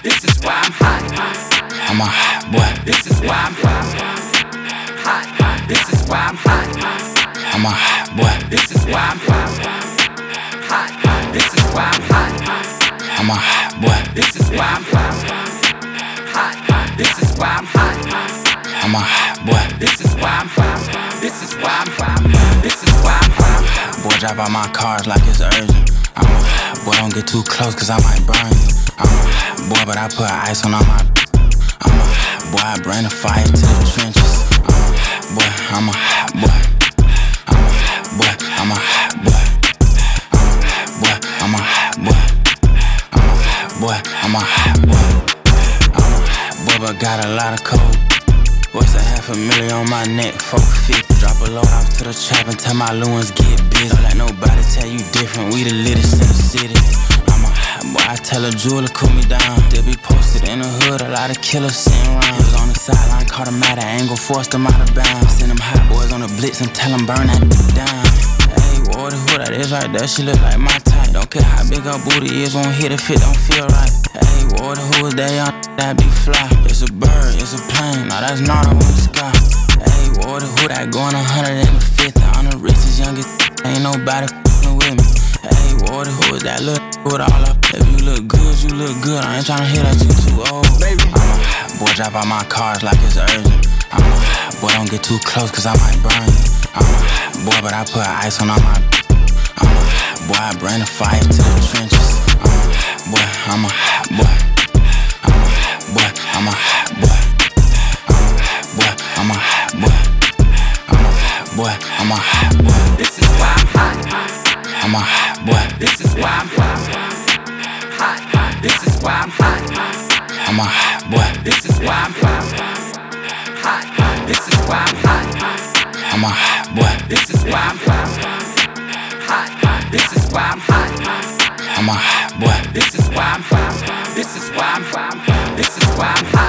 This is why I'm hot. I'm a hot boy. This is why I'm hot. This is why I'm hot. I'm a hot boy. This is why I'm hot. This is why I'm hot. I'm a hot boy. This is why I'm hot. This is why I'm hot. I'm a hot boy. This is why I'm hot. This is why I'm hot. This is why I'm hot. Boy, drive out my cars like it's urgent. I'm a hot boy, don't get too close cause I might burn you. I'm a hot boy, but I put ice on all my. I'm a hot boy, I bring the fire to the trenches. I'm a hot boy. I'm a hot boy. I'm a hot boy. I'm a hot boy. I'm a hot boy. I'm a hot boy. I'm a hot boy, but got a lot of cold. What's $500,000 on my neck, 450. Drop a load off to the trap and tell my Lewins get busy. Don't let nobody tell you different, we the littest in the city. I'm a hot boy, I tell a jeweler cool me down. They be posted in the hood, a lot of killers sitting around. Was on the sideline, caught him at an angle, forced him out of bounds. Send them hot boys on the blitz and tell them burn that down. Hey, what who that is right there, she look like my type. Don't care how big her booty is, won't hit if it don't feel right. Hey, what who is that young that be fly? It's a bird, it's a plane, now that's not up in the sky. Hey, what who that going 150? I'm the richest, youngest, ain't nobody f***ing with me. Hey, what who is that little with all up? If you look good, you look good, I ain't tryna hear that you too old. Baby, I'm a hot boy, drive out my cars like it's urgent. I'm a hot boy, don't get too close cause I might burn you. I'm a hot boy, but I put ice on all my. I'm a hot boy, I bring the fire to the trenches. I'm a hot boy. I'm a hot boy. I'm a hot boy. I'm a hot boy. I'm a hot boy. I'm a hot boy. This is why I'm hot. I'm a hot boy. This is why I'm hot. This is why I'm hot. I'm a hot boy. This is why I'm hot. This is why I'm hot. I'm a hot boy. This is why I'm hot. This is why I'm hot. I'm a hot boy. This is why I'm hot. This is why I'm hot. This is why I'm hot.